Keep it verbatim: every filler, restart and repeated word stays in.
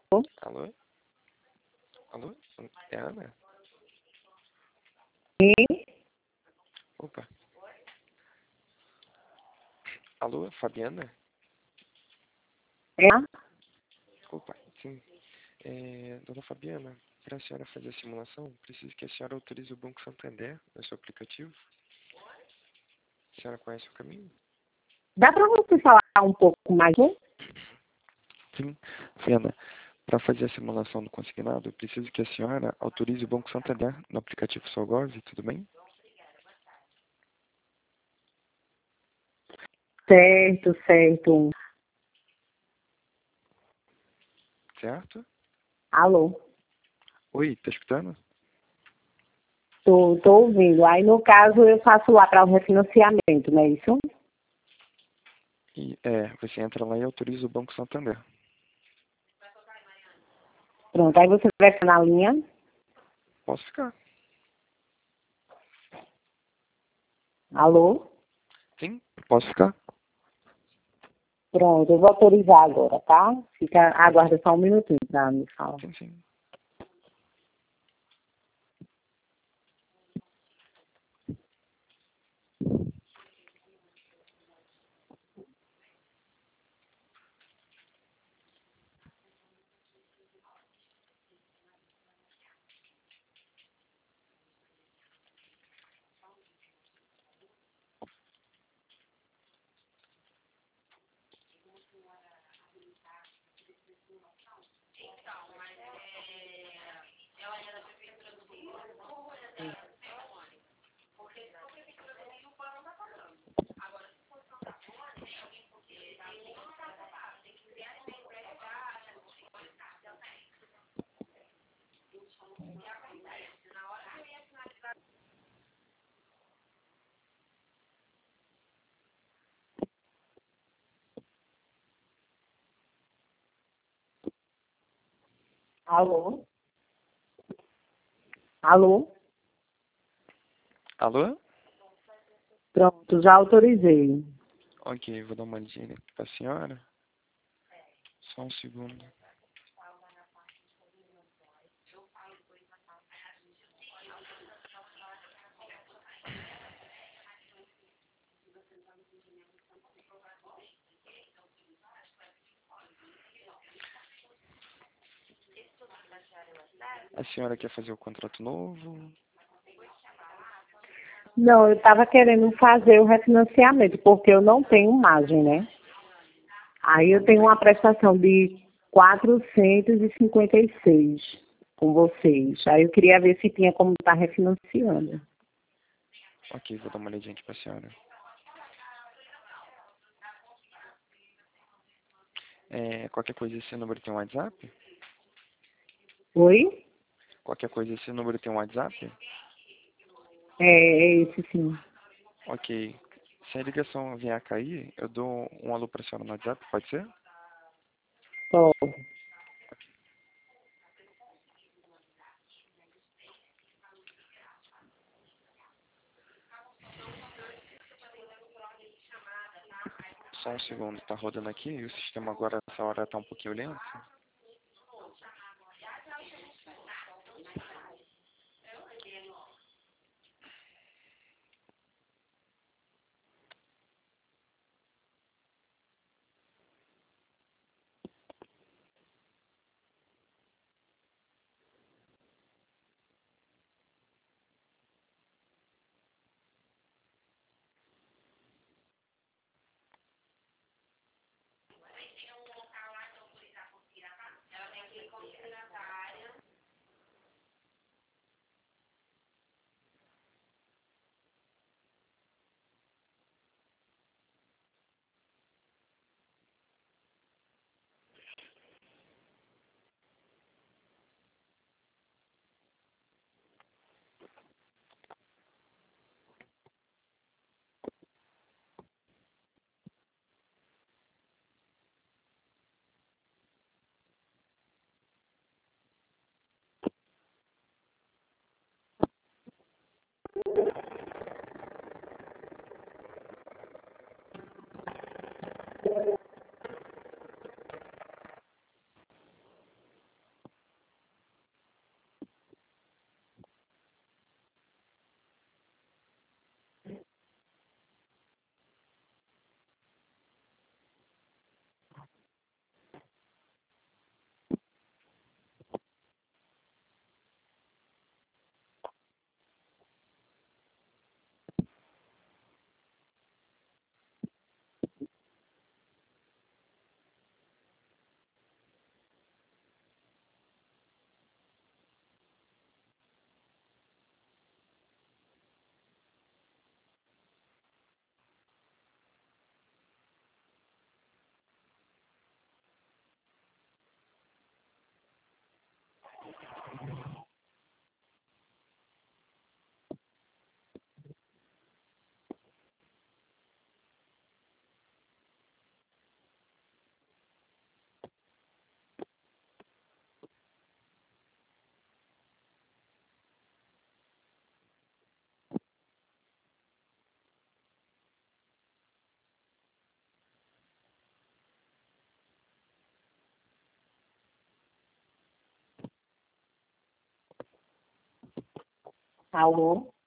Alô? Alô? É a Ana? Sim, Opa. Alô, Fabiana? é. Opa, sim. É, dona Fabiana, para a senhora fazer a simulação, preciso que a senhora autorize o Banco Santander no seu aplicativo. A senhora conhece o caminho? Dá para você falar um pouco mais? Hein? Sim. Fabiana, para fazer a simulação do consignado, eu preciso que a senhora autorize o Banco Santander no aplicativo Solgov, tudo bem? Certo, certo. Certo? Alô? Oi, tá escutando? Tô, tô ouvindo. Aí, no caso, eu faço lá para o refinanciamento, não é isso? E, é, você entra lá e autoriza o Banco Santander. Pronto, aí você vai ficar na linha. Posso ficar? Alô? Sim, posso ficar? Pronto, eu vou autorizar agora, tá? Fica, aguarda só um minutinho para me falar. Sim, sim. Alô? Alô? Alô? Pronto, já autorizei. Ok, vou dar uma olhadinha aqui pra senhora. Só um segundo. A senhora quer fazer o contrato novo? Não, eu estava querendo fazer o refinanciamento, porque eu não tenho margem, né? Aí eu Não tenho uma tem. prestação de quatrocentos e cinquenta e seis com vocês. Aí eu queria ver se tinha como estar refinanciando. Ok, vou dar uma olhadinha aqui pra senhora. É, qualquer coisa, esse número tem um WhatsApp? Oi? Qualquer coisa, esse número tem um WhatsApp? É, é esse sim. Ok. Se a ligação vier a cair, eu dou um alô pra senhora no WhatsApp, pode ser? Pode. Só um segundo, tá rodando aqui e o sistema agora, nessa hora, tá um pouquinho lento. Alô?